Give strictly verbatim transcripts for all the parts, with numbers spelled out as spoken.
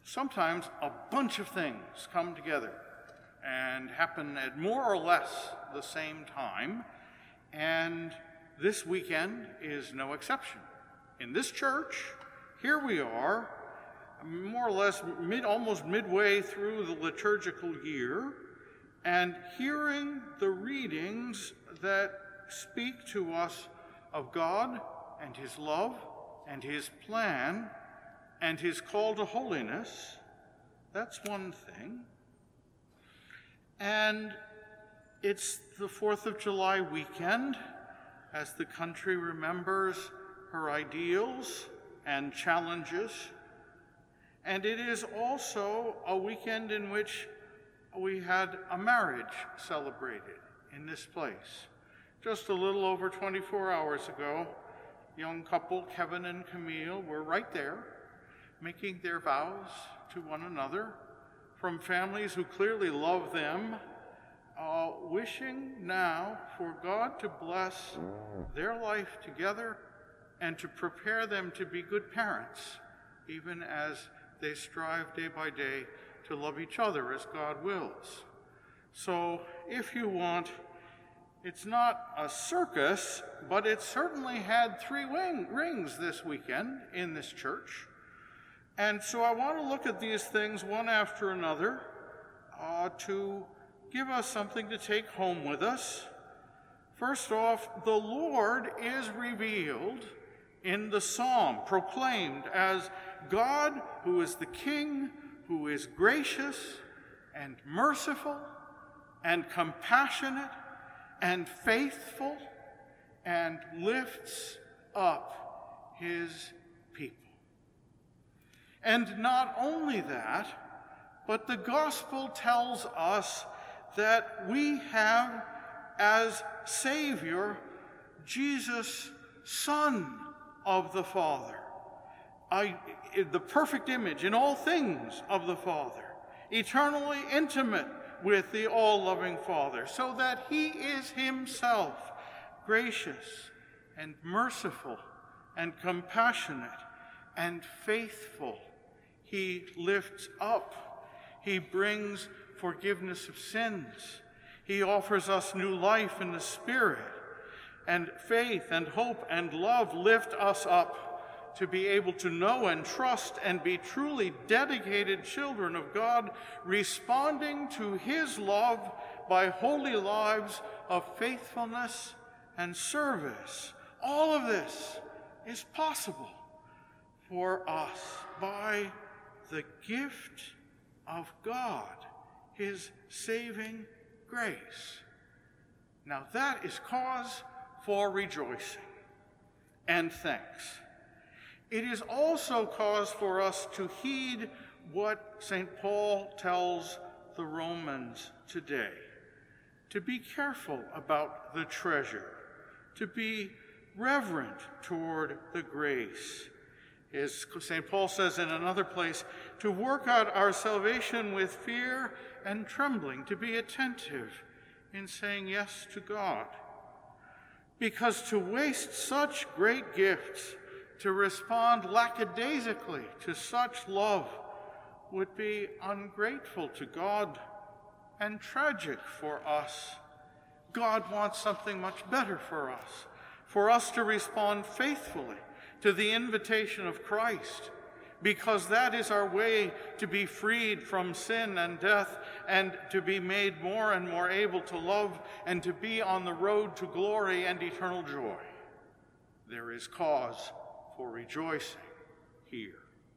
sometimes a bunch of things come together and happen at more or less the same time, and this weekend is no exception. In this church, here we are, more or less mid, almost midway through the liturgical year, and hearing the readings that speak to us of God and his love and his plan and his call to holiness. That's one thing. And it's the fourth of July weekend, as the country remembers her ideals and challenges. And it is also a weekend in which we had a marriage celebrated in this place. Just a little over twenty-four hours ago, young couple Kevin and Camille were right there, making their vows to one another, from families who clearly love them, uh, wishing now for God to bless their life together and to prepare them to be good parents, even as they strive day by day to love each other as God wills. So, if you want, it's not a circus, but it certainly had three wing, rings this weekend in this church. And so I want to look at these things one after another uh, to give us something to take home with us. First off, the Lord is revealed in the psalm, proclaimed as God who is the King, who is gracious and merciful and compassionate and faithful and lifts up his people. And not only that, but the gospel tells us that we have as Savior Jesus, Son of the Father, I, the perfect image in all things of the Father, eternally intimate with the all-loving Father, so that he is himself gracious and merciful and compassionate and faithful. He lifts up. He brings forgiveness of sins. He offers us new life in the Spirit. And faith and hope and love lift us up to be able to know and trust and be truly dedicated children of God, responding to his love by holy lives of faithfulness and service. All of this is possible for us by the gift of God, his saving grace. Now that is cause for rejoicing and thanks. It is also cause for us to heed what Saint Paul tells the Romans today, to be careful about the treasure, to be reverent toward the grace. As Saint Paul says in another place, to work out our salvation with fear and trembling, to be attentive in saying yes to God. Because to waste such great gifts, to respond lackadaisically to such love, would be ungrateful to God and tragic for us. God wants something much better for us, for us to respond faithfully to the invitation of Christ, because that is our way to be freed from sin and death and to be made more and more able to love and to be on the road to glory and eternal joy. There is cause for rejoicing here.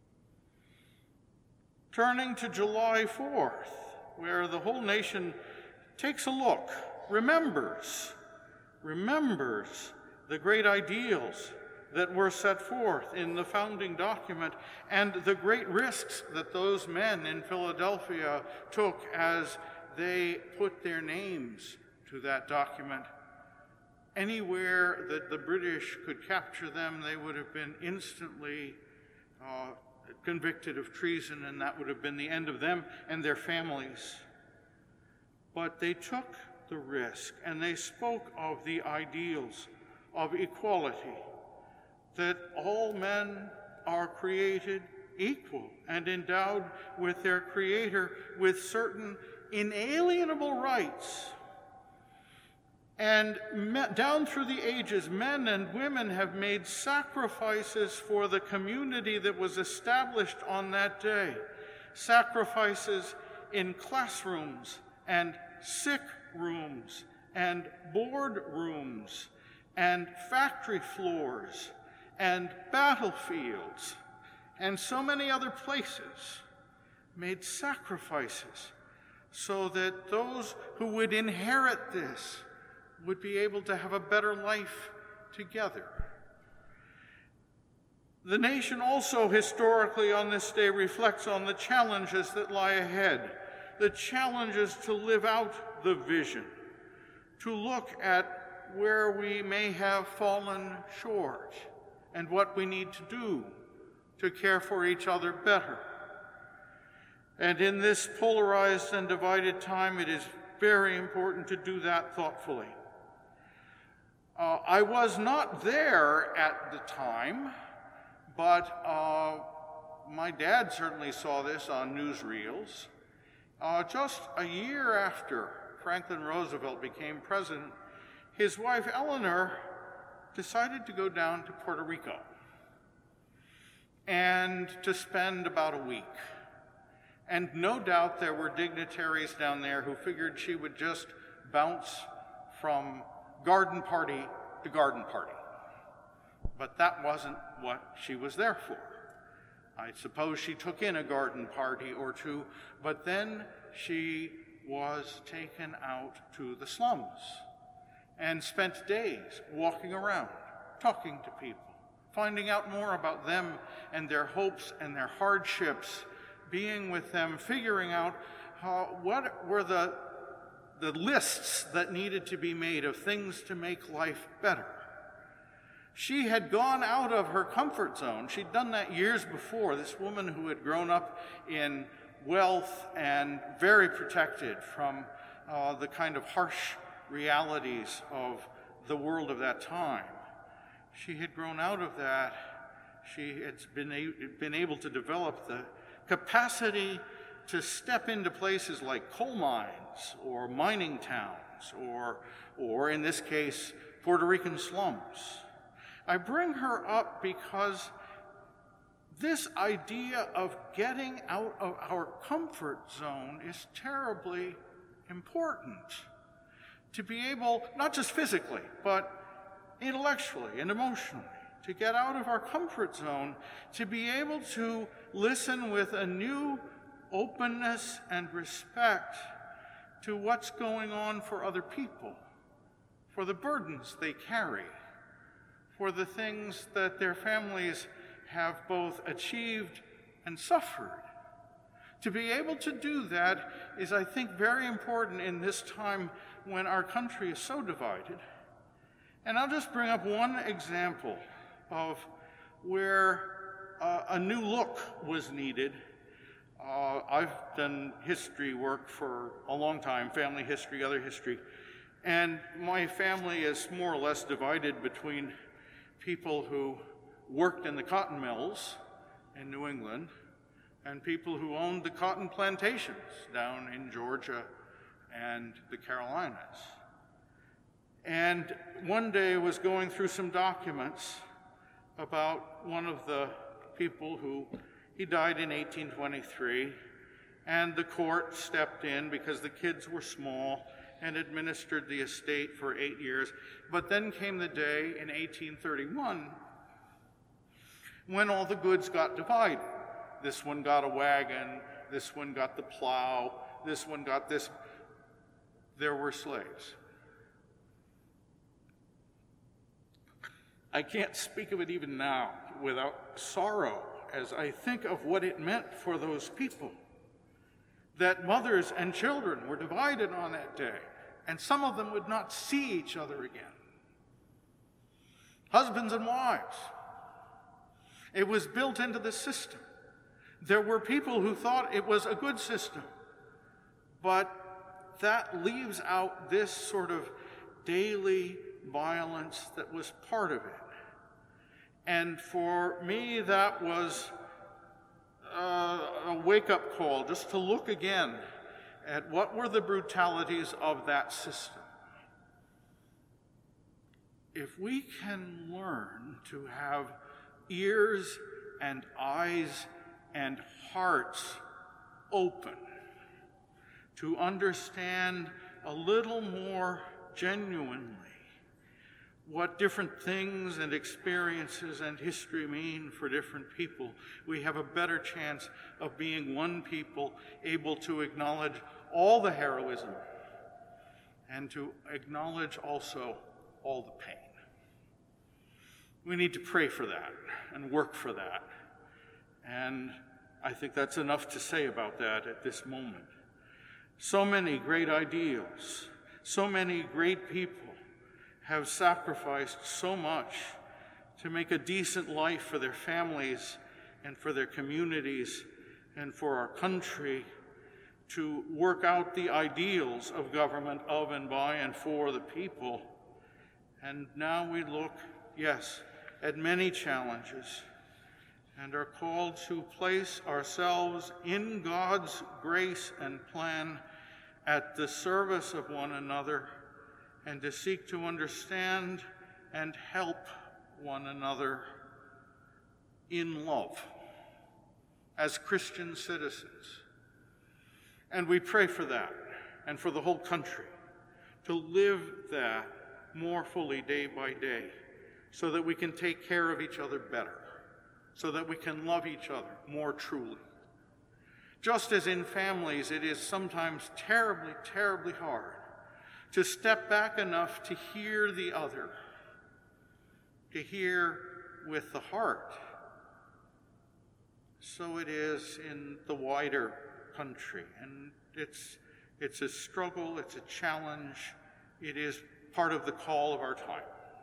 Turning to July fourth, where the whole nation takes a look, remembers, remembers the great ideals that were set forth in the founding document and the great risks that those men in Philadelphia took as they put their names to that document. Anywhere that the British could capture them, they would have been instantly uh, convicted of treason, and that would have been the end of them and their families. But they took the risk, and they spoke of the ideals of equality, that all men are created equal and endowed with their Creator with certain inalienable rights. And me, down through the ages, men and women have made sacrifices for the community that was established on that day. Sacrifices in classrooms and sick rooms and board rooms and factory floors and battlefields and so many other places, made sacrifices so that those who would inherit this would be able to have a better life together. The nation also historically on this day reflects on the challenges that lie ahead, the challenges to live out the vision, to look at where we may have fallen short and what we need to do to care for each other better. And in this polarized and divided time, it is very important to do that thoughtfully. Uh, I was not there at the time, but uh, my dad certainly saw this on newsreels. Uh, just a year after Franklin Roosevelt became president, his wife Eleanor decided to go down to Puerto Rico and to spend about a week. And no doubt there were dignitaries down there who figured she would just bounce from garden party to garden party. But that wasn't what she was there for. I suppose she took in a garden party or two, but then she was taken out to the slums and spent days walking around, talking to people, finding out more about them and their hopes and their hardships, being with them, figuring out how, what were the, the lists that needed to be made of things to make life better. She had gone out of her comfort zone. She'd done that years before. This woman who had grown up in wealth and very protected from uh, the kind of harsh realities of the world of that time. She had grown out of that. She had been, a- been able to develop the capacity to step into places like coal mines or mining towns or, or in this case, Puerto Rican slums. I bring her up because this idea of getting out of our comfort zone is terribly important. To be able, not just physically, but intellectually and emotionally, to get out of our comfort zone, to be able to listen with a new openness and respect to what's going on for other people, for the burdens they carry, for the things that their families have both achieved and suffered. To be able to do that is, I think, very important in this time when our country is so divided. And I'll just bring up one example of where uh, a new look was needed. Uh, I've done history work for a long time, family history, other history, and my family is more or less divided between people who worked in the cotton mills in New England and people who owned the cotton plantations down in Georgia and the Carolinas. And one day I was going through some documents about one of the people who, he died in eighteen twenty-three, and the court stepped in because the kids were small and administered the estate for eight years. But then came the day in eighteen thirty-one when all the goods got divided. This one got a wagon, this one got the plow, this one got this. There were slaves. I can't speak of it even now without sorrow as I think of what it meant for those people, that mothers and children were divided on that day, and some of them would not see each other again. Husbands and wives. It was built into the system. There were people who thought it was a good system, but that leaves out this sort of daily violence that was part of it. And for me, that was wake-up call just to look again at what were the brutalities of that system. If we can learn to have ears and eyes and hearts open to understand a little more genuinely what different things and experiences and history mean for different people, we have a better chance of being one people able to acknowledge all the heroism and to acknowledge also all the pain. We need to pray for that and work for that. And I think that's enough to say about that at this moment. So many great ideals, so many great people have sacrificed so much to make a decent life for their families and for their communities and for our country, to work out the ideals of government of and by and for the people. And now we look, yes, at many challenges and are called to place ourselves in God's grace and plan at the service of one another, and to seek to understand and help one another in love as Christian citizens. And we pray for that and for the whole country, to live that more fully day by day, so that we can take care of each other better, so that we can love each other more truly. Just as in families, it is sometimes terribly, terribly hard to step back enough to hear the other, to hear with the heart. So it is in the wider country, and it's, it's a struggle, it's a challenge, it is part of the call of our time.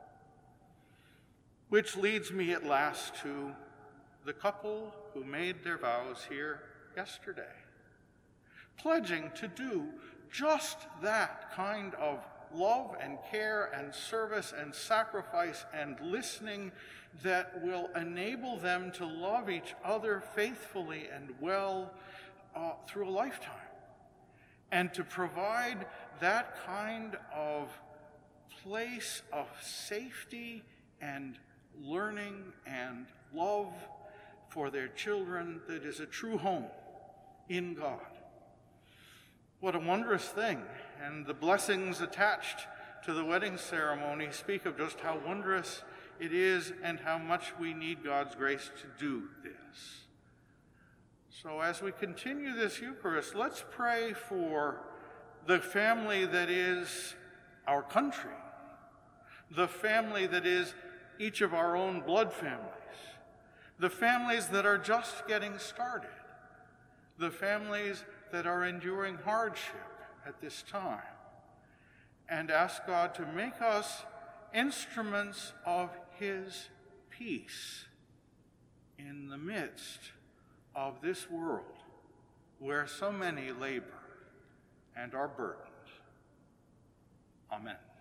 Which leads me at last to the couple who made their vows here yesterday, pledging to do just that kind of love and care and service and sacrifice and listening that will enable them to love each other faithfully and well uh, through a lifetime, and to provide that kind of place of safety and learning and love for their children that is a true home in God. What a wondrous thing, and the blessings attached to the wedding ceremony speak of just how wondrous it is and how much we need God's grace to do this. So as we continue this Eucharist, let's pray for the family that is our country, the family that is each of our own blood families, the families that are just getting started, the families that are enduring hardship at this time, and ask God to make us instruments of his peace in the midst of this world where so many labor and are burdened. Amen.